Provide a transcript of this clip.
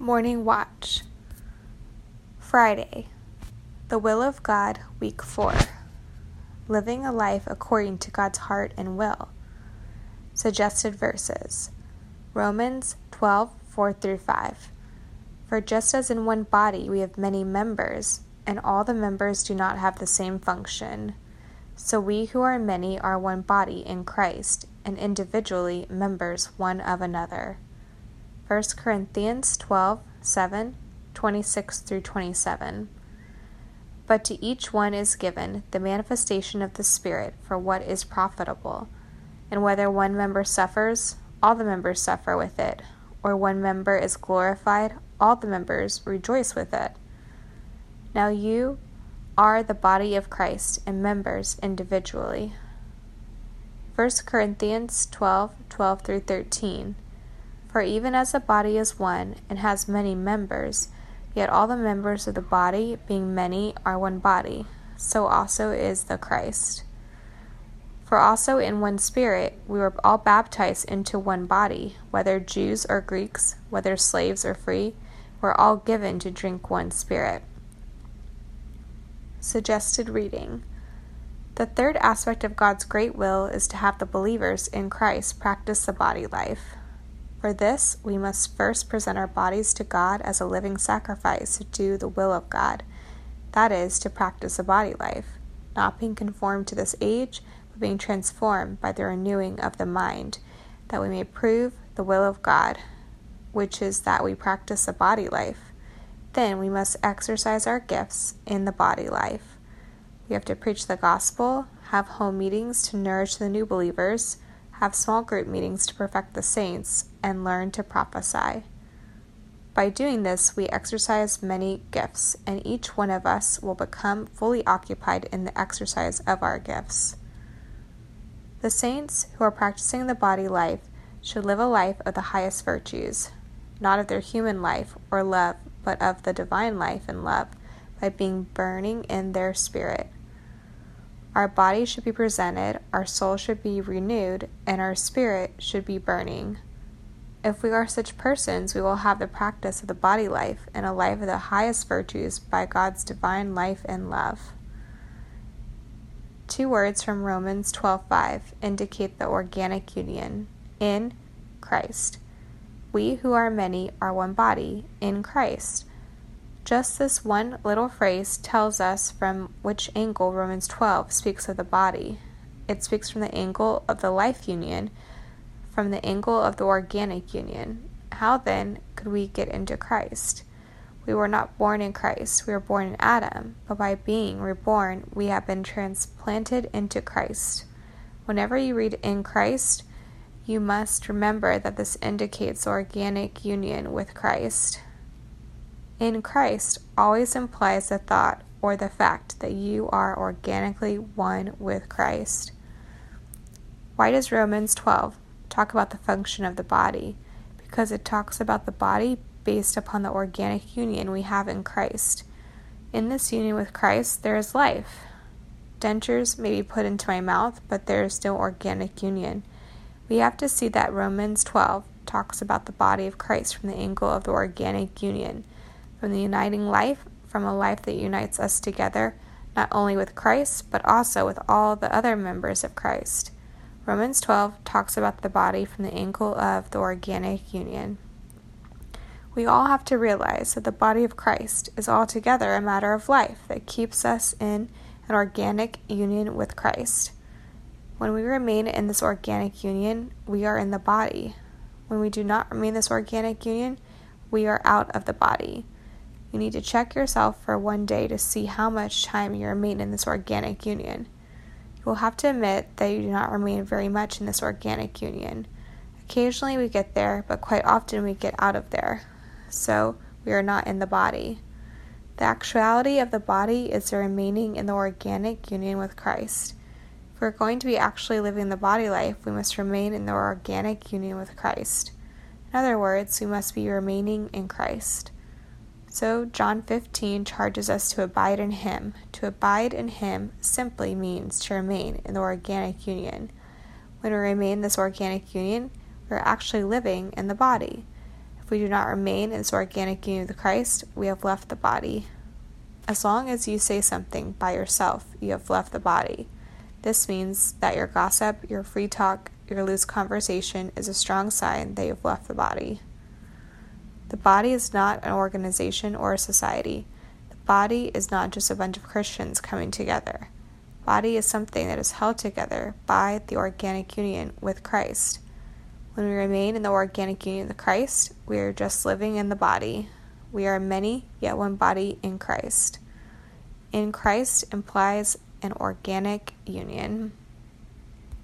Morning Watch. Friday. The Will of God, Week 4. Living a life according to God's heart and will. Suggested verses. Romans 12:4-5. For just as in one body we have many members, and all the members do not have the same function, so we who are many are one body in Christ, and individually members one of another. 1 Corinthians 12:7, 26-27. But to each one is given the manifestation of the Spirit for what is profitable. And whether one member suffers, all the members suffer with it, or one member is glorified, all the members rejoice with it. Now you are the body of Christ and members individually. 1 Corinthians 12:12-13. For even as the body is one and has many members, yet all the members of the body, being many, are one body, so also is the Christ. For also in one Spirit we were all baptized into one body, whether Jews or Greeks, whether slaves or free, we're all given to drink one Spirit. Suggested reading. The third aspect of God's great will is to have the believers in Christ practice the body life. For this, we must first present our bodies to God as a living sacrifice to do the will of God, that is, to practice a body life, not being conformed to this age, but being transformed by the renewing of the mind, that we may prove the will of God, which is that we practice a body life. Then we must exercise our gifts in the body life. We have to preach the gospel, have home meetings to nourish the new believers, have small group meetings to perfect the saints, and learn to prophesy. By doing this, we exercise many gifts, and each one of us will become fully occupied in the exercise of our gifts. The saints who are practicing the body life should live a life of the highest virtues, not of their human life or love, but of the divine life and love, by being burning in their spirit. Our body should be presented, our soul should be renewed, and our spirit should be burning. If we are such persons, we will have the practice of the body life and a life of the highest virtues by God's divine life and love. 2 words from Romans 12:5 indicate the organic union, in Christ. We who are many are one body, in Christ. Just this one little phrase tells us from which angle Romans 12 speaks of the body. It speaks from the angle of the life union, from the angle of the organic union. How then could we get into Christ? We were not born in Christ, we were born in Adam, but by being reborn, we have been transplanted into Christ. Whenever you read in Christ, you must remember that this indicates organic union with Christ. In Christ always implies the thought or the fact that you are organically one with Christ. Why does Romans 12 talk about the function of the body? Because it talks about the body based upon the organic union we have in Christ. In this union with Christ, there is life. Dentures may be put into my mouth, but there is no organic union. We have to see that Romans 12 talks about the body of Christ from the angle of the organic union, from the uniting life, from a life that unites us together, not only with Christ, but also with all the other members of Christ. Romans 12 talks about the body from the angle of the organic union. We all have to realize that the body of Christ is altogether a matter of life that keeps us in an organic union with Christ. When we remain in this organic union, we are in the body. When we do not remain in this organic union, we are out of the body. You need to check yourself for one day to see how much time you remain in this organic union. You will have to admit that you do not remain very much in this organic union. Occasionally we get there, but quite often we get out of there. So we are not in the body. The actuality of the body is the remaining in the organic union with Christ. If we're going to be actually living the body life, we must remain in the organic union with Christ. In other words, we must be remaining in Christ. So John 15 charges us to abide in Him. To abide in Him simply means to remain in the organic union. When we remain in this organic union, we're actually living in the body. If we do not remain in this organic union with Christ, we have left the body. As long as you say something by yourself, you have left the body. This means that your gossip, your free talk, your loose conversation is a strong sign that you have left the body. The body is not an organization or a society. The body is not just a bunch of Christians coming together. Body is something that is held together by the organic union with Christ. When we remain in the organic union with Christ, we are just living in the body. We are many, yet one body in Christ. In Christ implies an organic union.